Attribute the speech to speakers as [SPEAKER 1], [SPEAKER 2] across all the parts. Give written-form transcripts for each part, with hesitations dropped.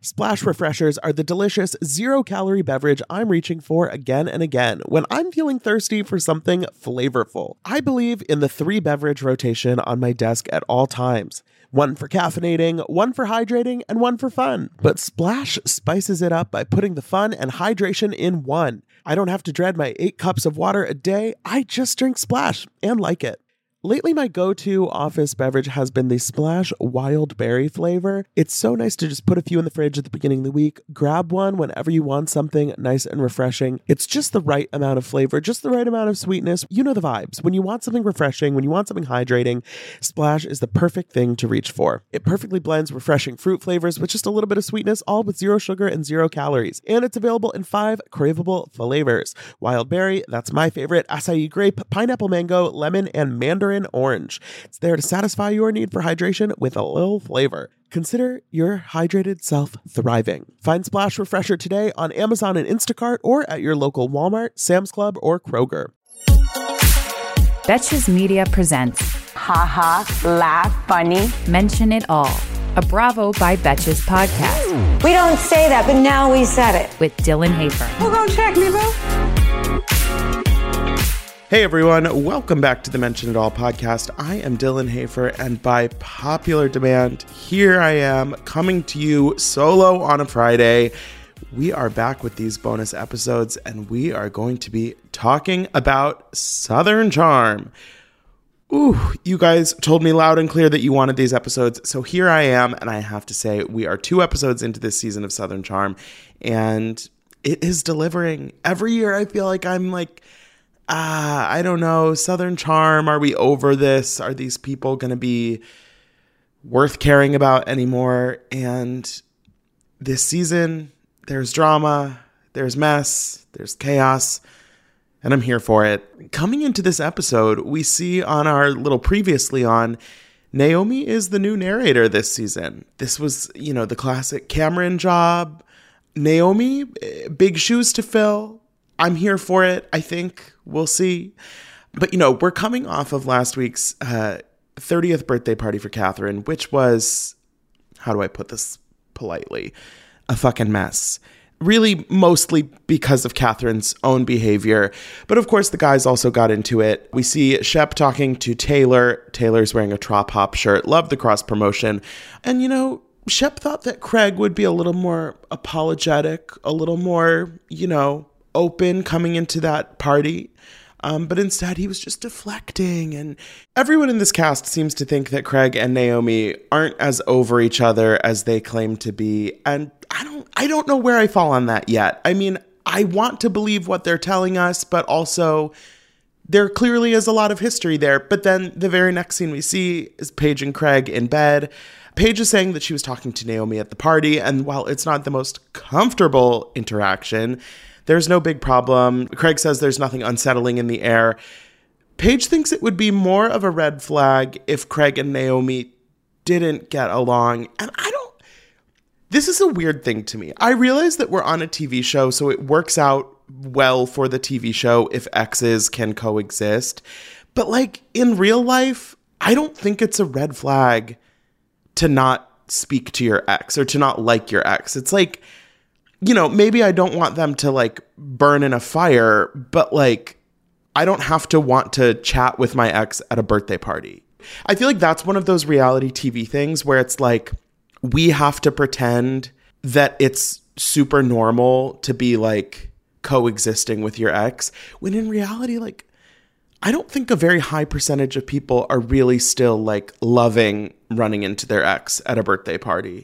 [SPEAKER 1] Splash Refreshers are the delicious, zero-calorie beverage I'm reaching for again and again when I'm feeling thirsty for something flavorful. I believe in the 3-beverage rotation on my desk at all times. One for caffeinating, one for hydrating, and one for fun. But Splash spices it up by putting the fun and hydration in one. I don't have to dread my 8 cups of water a day. I just drink Splash and like it. Lately, my go-to office beverage has been the Splash Wild Berry flavor. It's so nice to just put a few in the fridge at the beginning of the week, grab one whenever you want something nice and refreshing. It's just the right amount of flavor, just the right amount of sweetness. You know the vibes. When you want something refreshing, when you want something hydrating, Splash is the perfect thing to reach for. It perfectly blends refreshing fruit flavors with just a little bit of sweetness, all with 0 sugar and 0 calories. And it's available in 5 craveable flavors. Wild Berry, that's my favorite, acai grape, pineapple mango, lemon, and mandarin orange. It's there to satisfy your need for hydration with a little flavor. Consider your hydrated self thriving. Find Splash Refresher today on Amazon and Instacart or at your local Walmart, Sam's Club, or Kroger.
[SPEAKER 2] Betches Media presents
[SPEAKER 3] Ha ha, laugh, funny.
[SPEAKER 2] Mention It All, a Bravo by Betches podcast.
[SPEAKER 3] We don't say that, but now we said it.
[SPEAKER 2] With Dylan Hafer.
[SPEAKER 3] We'll go check me, boo.
[SPEAKER 1] Hey everyone, welcome back to the Mention It All podcast. I am Dylan Hafer, and by popular demand, here I am coming to you solo on a Friday. We are back with these bonus episodes, and we are going to be talking about Southern Charm. Ooh, you guys told me loud and clear that you wanted these episodes, so here I am, and I have to say, we are 2 episodes into this season of Southern Charm, and it is delivering. Every year I feel like I'm like, I don't know, Southern Charm, are we over this? Are these people going to be worth caring about anymore? And this season, there's drama, there's mess, there's chaos, and I'm here for it. Coming into this episode, we see on our little previously on, Naomi is the new narrator this season. This was, the classic Cameron job. Naomi, big shoes to fill. I'm here for it, I think. We'll see. But, we're coming off of last week's 30th birthday party for Catherine, which was, how do I put this politely, a fucking mess. Really, mostly because of Catherine's own behavior. But, of course, the guys also got into it. We see Shep talking to Taylor. Taylor's wearing a Trop Hop shirt. Love the cross-promotion. And, Shep thought that Craig would be a little more apologetic, a little more, open coming into that party. But instead he was just deflecting, and everyone in this cast seems to think that Craig and Naomi aren't as over each other as they claim to be. And I don't know where I fall on that yet. I mean, I want to believe what they're telling us, but also there clearly is a lot of history there. But then the very next scene we see is Paige and Craig in bed. Paige is saying that she was talking to Naomi at the party, and while it's not the most comfortable interaction, there's no big problem. Craig says there's nothing unsettling in the air. Paige thinks it would be more of a red flag if Craig and Naomi didn't get along. And this is a weird thing to me. I realize that we're on a TV show, so it works out well for the TV show if exes can coexist. But in real life, I don't think it's a red flag to not speak to your ex or to not like your ex. It's maybe I don't want them to burn in a fire, but I don't have to want to chat with my ex at a birthday party. I feel like that's one of those reality TV things where it's we have to pretend that it's super normal to be coexisting with your ex, when in reality, I don't think a very high percentage of people are really still loving running into their ex at a birthday party.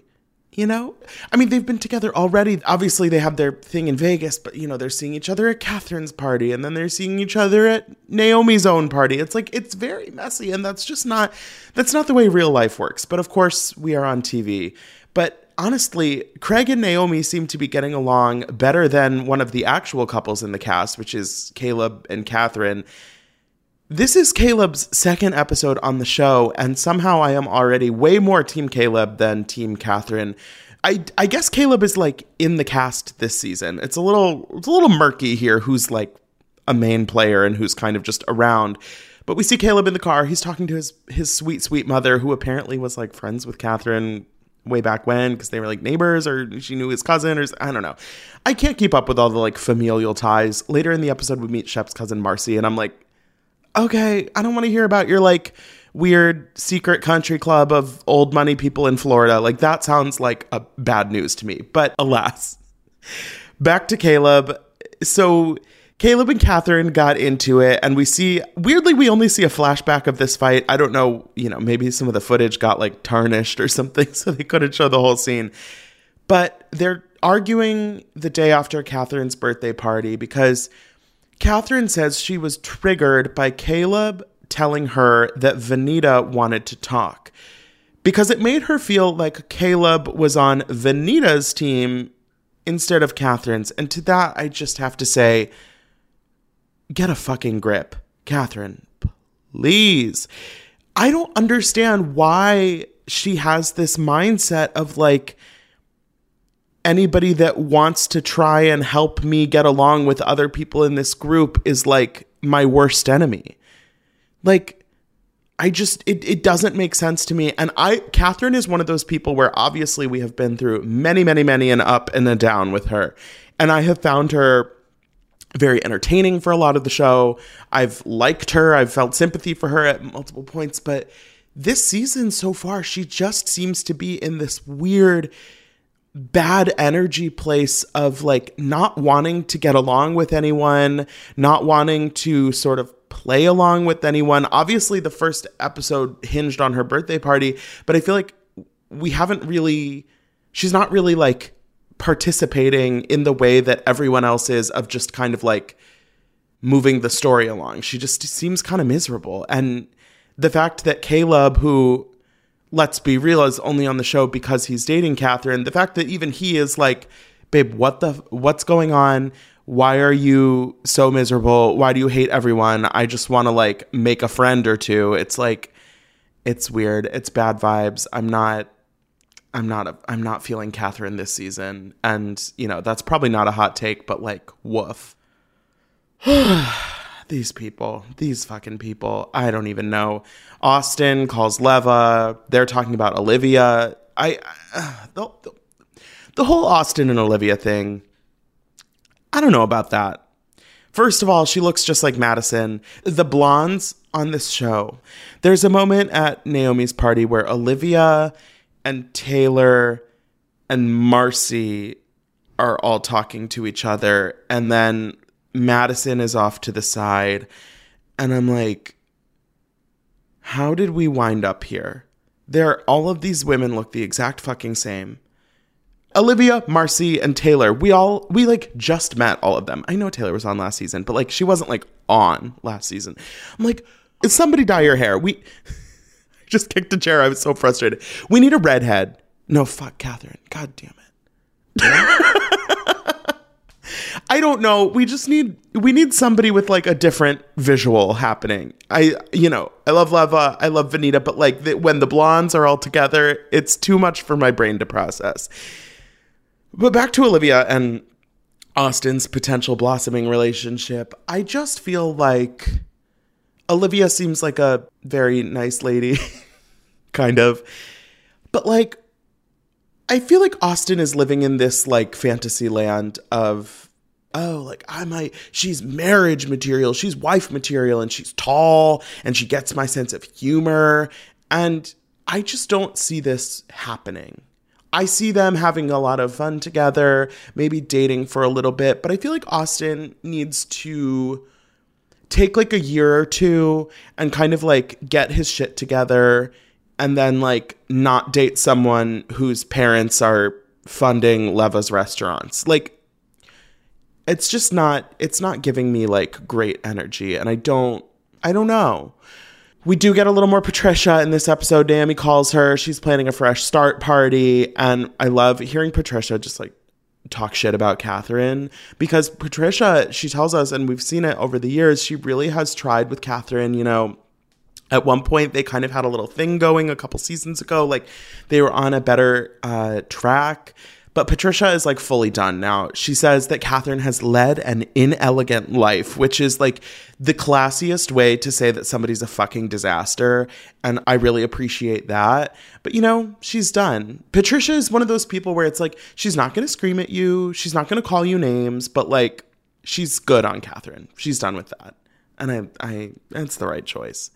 [SPEAKER 1] I mean, they've been together already. Obviously, they have their thing in Vegas, but, they're seeing each other at Catherine's party, and then they're seeing each other at Naomi's own party. It's it's very messy, and that's not the way real life works. But, of course, we are on TV. But, honestly, Craig and Naomi seem to be getting along better than one of the actual couples in the cast, which is Caleb and Catherine. This is Caleb's second episode on the show, and somehow I am already way more Team Caleb than Team Catherine. I guess Caleb is in the cast this season. It's a little murky here who's a main player and who's kind of just around. But we see Caleb in the car. He's talking to his sweet, sweet mother, who apparently was friends with Catherine way back when because they were like neighbors, or she knew his cousin, or I don't know. I can't keep up with all the like familial ties. Later in the episode, we meet Shep's cousin Marcy, and I'm like, okay, I don't want to hear about your like weird secret country club of old money people in Florida. Like that sounds like a bad news to me, but alas. Back to Caleb. So Caleb and Catherine got into it, and we see, weirdly, we only see a flashback of this fight. I don't know, maybe some of the footage got like tarnished or something, so they couldn't show the whole scene. But they're arguing the day after Catherine's birthday party because Catherine says she was triggered by Caleb telling her that Venita wanted to talk because it made her feel like Caleb was on Venita's team instead of Catherine's. And to that, I just have to say, get a fucking grip. Catherine, please. I don't understand why she has this mindset of like, anybody that wants to try and help me get along with other people in this group is like my worst enemy. Like, it doesn't make sense to me. And Catherine is one of those people where obviously we have been through many, many, many an up and a down with her. And I have found her very entertaining for a lot of the show. I've liked her. I've felt sympathy for her at multiple points. But this season so far, she just seems to be in this weird, bad energy place of like not wanting to get along with anyone, not wanting to sort of play along with anyone. Obviously, the first episode hinged on her birthday party, but I feel like she's not really like participating in the way that everyone else is of just kind of like moving the story along. She just seems kind of miserable. And the fact that Caleb, who, let's be real, is only on the show because he's dating Catherine, the fact that even he is like, babe, what's going on? Why are you so miserable? Why do you hate everyone? I just want to like make a friend or two. It's like, it's weird. It's bad vibes. I'm not feeling Catherine this season. And, that's probably not a hot take, but like, woof. These fucking people. I don't even know. Austin calls Leva. They're talking about Olivia. The whole Austin and Olivia thing, I don't know about that. First of all, she looks just like Madison. The blondes on this show. There's a moment at Naomi's party where Olivia and Taylor and Marcy are all talking to each other, and then Madison is off to the side, and I'm like, how did we wind up here? All of these women look the exact fucking same. Olivia, Marcy, and Taylor, we like just met all of them. I know Taylor was on last season, but like she wasn't like on last season. I'm like, did somebody dye your hair? We just kicked a chair. I was so frustrated. We need a redhead. No, fuck Catherine. God damn it. I don't know. We need somebody with like a different visual happening. I love Leva. I love Venita, but like when the blondes are all together, it's too much for my brain to process. But back to Olivia and Austin's potential blossoming relationship. I just feel like Olivia seems like a very nice lady, kind of. But like, I feel like Austin is living in this like fantasy land of, she's marriage material, she's wife material, and she's tall, and she gets my sense of humor. And I just don't see this happening. I see them having a lot of fun together, maybe dating for a little bit, but I feel like Austin needs to take like a year or two and kind of like get his shit together and then like not date someone whose parents are funding Leva's restaurants. Like, it's not giving me like great energy, and I don't know. We do get a little more Patricia in this episode. Naomi calls her. She's planning a fresh start party. And I love hearing Patricia just like talk shit about Catherine, because Patricia, she tells us, and we've seen it over the years, she really has tried with Catherine. At one point they kind of had a little thing going a couple seasons ago. Like they were on a better track. But Patricia is like fully done now. She says that Catherine has led an inelegant life, which is like the classiest way to say that somebody's a fucking disaster. And I really appreciate that. But you know, she's done. Patricia is one of those people where it's like, she's not going to scream at you. She's not going to call you names, but like, she's good on Catherine. She's done with that. And I it's the right choice.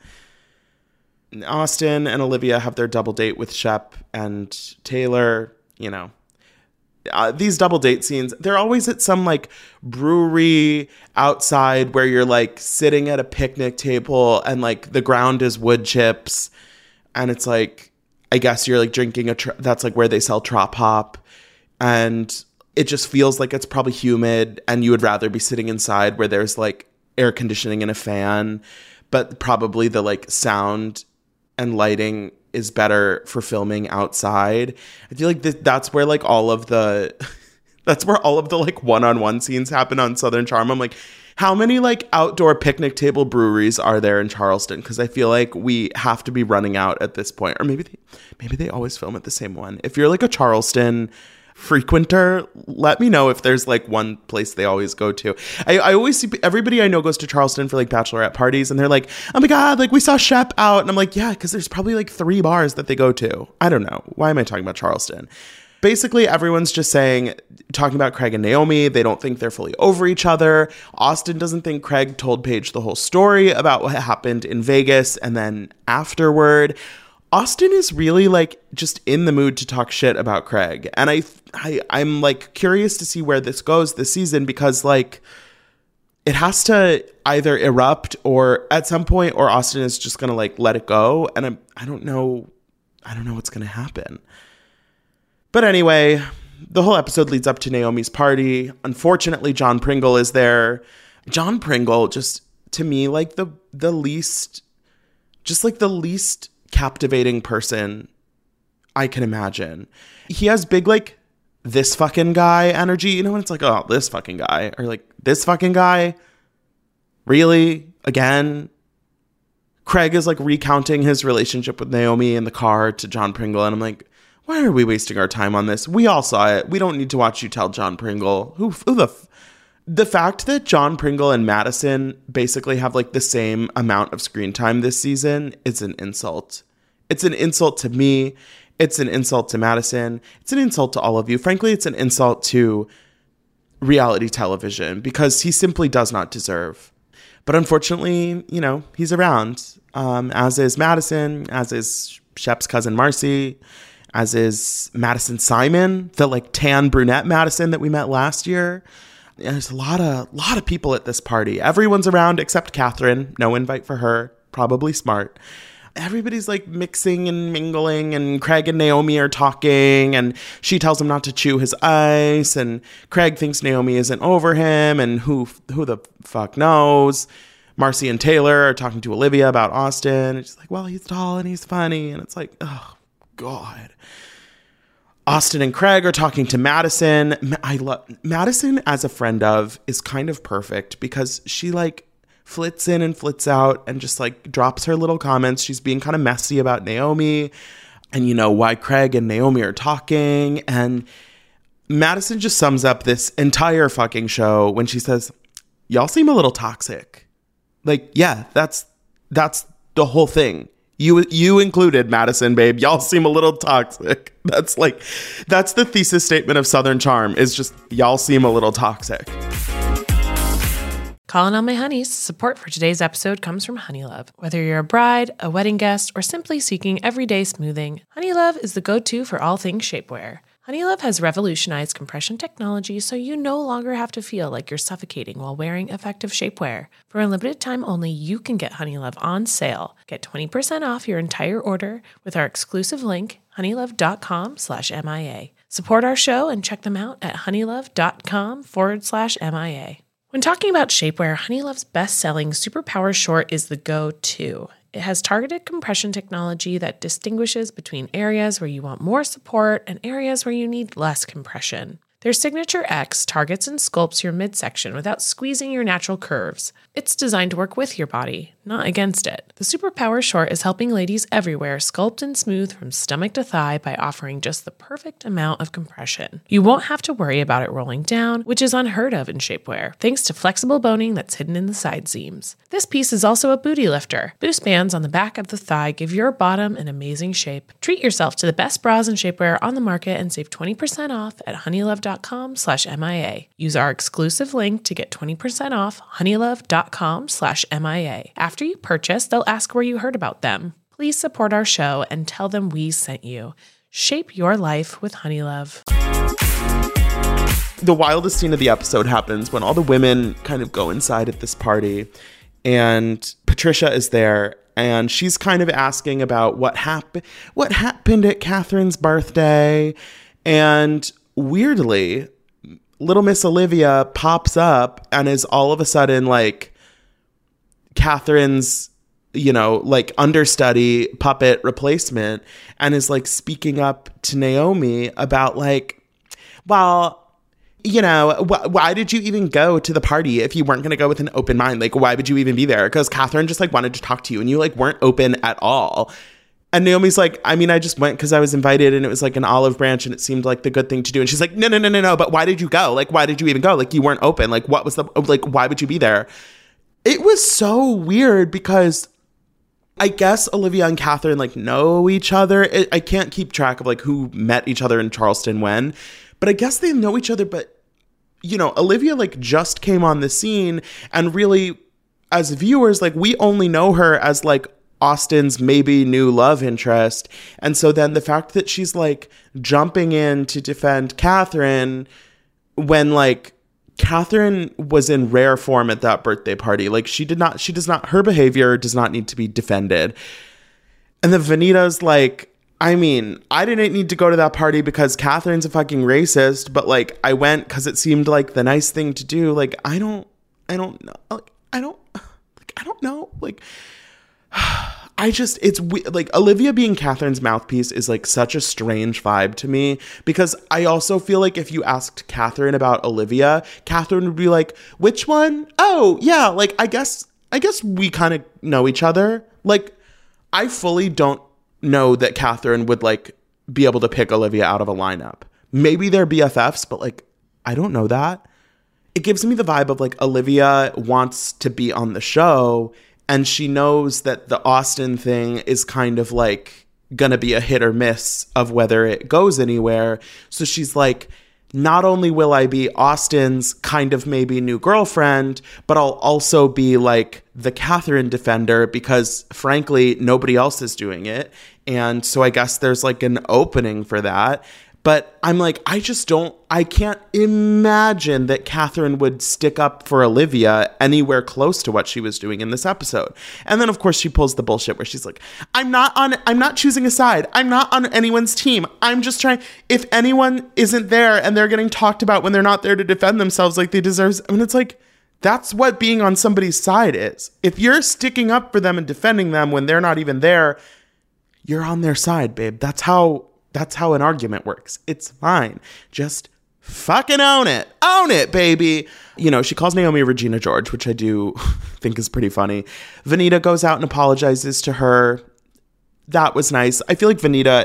[SPEAKER 1] Austin and Olivia have their double date with Shep and Taylor, you know. These double date scenes, they're always at some like brewery outside where you're like sitting at a picnic table and like the ground is wood chips. And it's like, I guess you're like drinking that's like where they sell Trop Hop. And it just feels like it's probably humid and you would rather be sitting inside where there's like air conditioning and a fan, but probably the like sound and lighting is better for filming outside. I feel like that's where like all of the like one-on-one scenes happen on Southern Charm. I'm like, how many like outdoor picnic table breweries are there in Charleston? Because I feel like we have to be running out at this point. Or maybe they always film at the same one. If you're like a Charleston frequenter, let me know if there's like one place they always go to. I always see everybody I know goes to Charleston for like bachelorette parties and they're like, oh my God, like we saw Shep out. And I'm like, yeah, because there's probably like 3 bars that they go to. I don't know. Why am I talking about Charleston? Basically, everyone's just talking about Craig and Naomi. They don't think they're fully over each other. Austin doesn't think Craig told Paige the whole story about what happened in Vegas and then afterward. Austin is really like just in the mood to talk shit about Craig. And I'm like curious to see where this goes this season because like it has to either erupt or at some point or Austin is just going to like let it go. And I don't know what's going to happen. But anyway, the whole episode leads up to Naomi's party. Unfortunately, John Pringle is there. John Pringle just to me like the least captivating person I can imagine. He has big like this fucking guy energy, you know, when it's like, oh, this fucking guy, or like this fucking guy, really, again. Craig is like recounting his relationship with Naomi in the car to John Pringle, and I'm like, why are we wasting our time on this? We all saw it. We don't need to watch you tell John Pringle. The fact that John Pringle and Madison basically have like the same amount of screen time this season is an insult. It's an insult to me. It's an insult to Madison. It's an insult to all of you. Frankly, it's an insult to reality television because he simply does not deserve. But unfortunately, you know, he's around, as is Madison, as is Shep's cousin Marcy, as is Madison Simon, the like tan brunette Madison that we met last year. There's a lot of people at this party. Everyone's around except Catherine. No invite for her. Probably smart. Everybody's like mixing and mingling, and Craig and Naomi are talking, and she tells him not to chew his ice, and Craig thinks Naomi isn't over him, and who the fuck knows. Marcy and Taylor are talking to Olivia about Austin, and she's like, well, he's tall and he's funny, and it's like, oh God. Austin and Craig are talking to Madison. I love Madison as a friend of is kind of perfect because she like flits in and flits out and just like drops her little comments. She's being kind of messy about Naomi and, you know, why Craig and Naomi are talking. And Madison just sums up this entire fucking show when she says, y'all seem a little toxic. Like, yeah, that's the whole thing. You included, Madison, babe. Y'all seem a little toxic. That's the thesis statement of Southern Charm is just y'all seem a little toxic.
[SPEAKER 4] Calling all my honeys. Support for today's episode comes from Honeylove. Whether you're a bride, a wedding guest, or simply seeking everyday smoothing, Honeylove is the go-to for all things shapewear. Honeylove has revolutionized compression technology so you no longer have to feel like you're suffocating while wearing effective shapewear. For a limited time only, you can get Honeylove on sale. Get 20% off your entire order with our exclusive link, honeylove.com/MIA. Support our show and check them out at honeylove.com/MIA. When talking about shapewear, Honeylove's best-selling Superpower Short is the go-to. It has targeted compression technology that distinguishes between areas where you want more support and areas where you need less compression. Their Signature X targets and sculpts your midsection without squeezing your natural curves. It's designed to work with your body, not against it. The Superpower Short is helping ladies everywhere sculpt and smooth from stomach to thigh by offering just the perfect amount of compression. You won't have to worry about it rolling down, which is unheard of in shapewear, thanks to flexible boning that's hidden in the side seams. This piece is also a booty lifter. Boost bands on the back of the thigh give your bottom an amazing shape. Treat yourself to the best bras and shapewear on the market and save 20% off at honeylove.com/MIA. Use our exclusive link to get 20% off honeylove.com/MIA. After you purchase, they'll ask where you heard about them. Please support our show and tell them we sent you. Shape your life with Honeylove.
[SPEAKER 1] The wildest scene of the episode happens when all the women kind of go inside at this party, and Patricia is there, and she's kind of asking about what happened at Catherine's birthday. And weirdly, little Miss Olivia pops up and is all of a sudden like Catherine's, like understudy puppet replacement, and is like speaking up to Naomi about like, well, why did you even go to the party if you weren't going to go with an open mind? Like, why would you even be there? Because Catherine just like wanted to talk to you and you like weren't open at all. And Naomi's like, I mean, I just went because I was invited and it was like an olive branch and it seemed like the good thing to do. And she's like, no. But why did you go? Like, why did you even go? Like, you weren't open. Like, what was why would you be there? It was so weird because I guess Olivia and Catherine like know each other. I can't keep track of like who met each other in Charleston when, but I guess they know each other. But, Olivia like just came on the scene, and really as viewers, like we only know her as like Austin's maybe new love interest. And so then the fact that she's like jumping in to defend Catherine when like Catherine was in rare form at that birthday party. Like her behavior does not need to be defended. And then Vanita's like, I mean, I didn't need to go to that party because Catherine's a fucking racist, but like I went because it seemed like the nice thing to do. Like, I don't know. Like, I don't know. Like, it's like Olivia being Catherine's mouthpiece is like such a strange vibe to me, because I also feel like if you asked Catherine about Olivia, Catherine would be like, which one? Oh yeah. Like, I guess we kind of know each other. Like, I fully don't know that Catherine would like be able to pick Olivia out of a lineup. Maybe they're BFFs, but like, I don't know that. It gives me the vibe of like Olivia wants to be on the show, and she knows that the Austin thing is kind of like gonna be a hit or miss of whether it goes anywhere. So she's like, not only will I be Austin's kind of maybe new girlfriend, but I'll also be like the Catherine defender because frankly, nobody else is doing it. And so I guess there's like an opening for that. But I'm like, I can't imagine that Catherine would stick up for Olivia anywhere close to what she was doing in this episode. And then of course she pulls the bullshit where she's like, I'm not choosing a side. I'm not on anyone's team. I'm just trying, if anyone isn't there and they're getting talked about when they're not there to defend themselves like they deserve. I mean, it's like, that's what being on somebody's side is. If you're sticking up for them and defending them when they're not even there, you're on their side, babe. That's how an argument works. It's fine. Just fucking own it. Own it, baby. She calls Naomi Regina George, which I do think is pretty funny. Vanita goes out and apologizes to her. That was nice. I feel like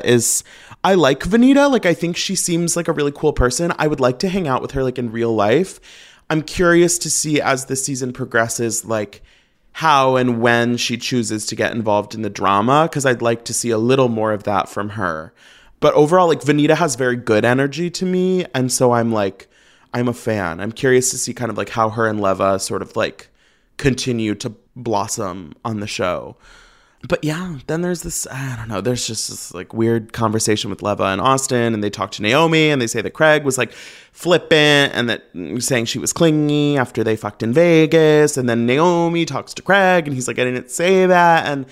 [SPEAKER 1] I like Vanita. Like, I think she seems like a really cool person. I would like to hang out with her like in real life. I'm curious to see as the season progresses, like how and when she chooses to get involved in the drama, because I'd like to see a little more of that from her. But overall, like, Vanita has very good energy to me. And so I'm a fan. I'm curious to see kind of like how her and Leva sort of like continue to blossom on the show. But yeah, then there's this, I don't know, there's just this like weird conversation with Leva and Austin, and they talk to Naomi and they say that Craig was like flippant and that saying she was clingy after they fucked in Vegas. And then Naomi talks to Craig and he's like, I didn't say that. And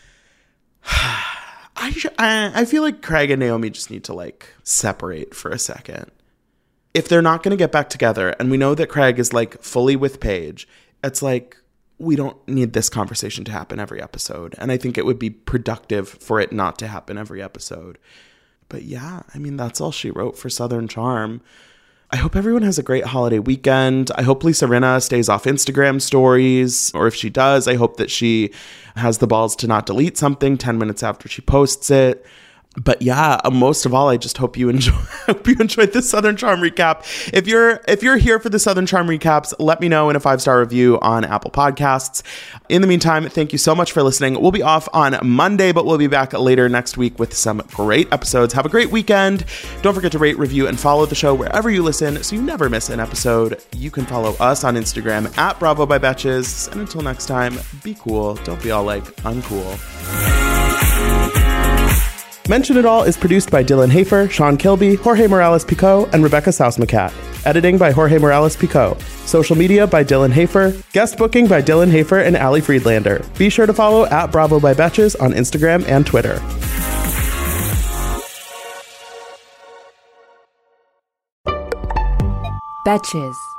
[SPEAKER 1] I feel like Craig and Naomi just need to like separate for a second. If they're not going to get back together, and we know that Craig is like fully with Paige, it's like, we don't need this conversation to happen every episode. And I think it would be productive for it not to happen every episode. But yeah, I mean, that's all she wrote for Southern Charm. I hope everyone has a great holiday weekend. I hope Lisa Rinna stays off Instagram stories, or if she does, I hope that she has the balls to not delete something 10 minutes after she posts it. But yeah, most of all, I just hope you enjoyed this Southern Charm recap. If you're here for the Southern Charm recaps, let me know in a 5-star review on Apple Podcasts. In the meantime, thank you so much for listening. We'll be off on Monday, but we'll be back later next week with some great episodes. Have a great weekend. Don't forget to rate, review, and follow the show wherever you listen so you never miss an episode. You can follow us on Instagram at Bravo by Betches. And until next time, be cool. Don't be all like uncool. Mention It All is produced by Dylan Hafer, Sean Kilby, Jorge Morales-Pico, and Rebecca Sausmacat. Editing by Jorge Morales-Pico. Social media by Dylan Hafer. Guest booking by Dylan Hafer and Ali Friedlander. Be sure to follow at Bravo by Betches on Instagram and Twitter.
[SPEAKER 2] Betches.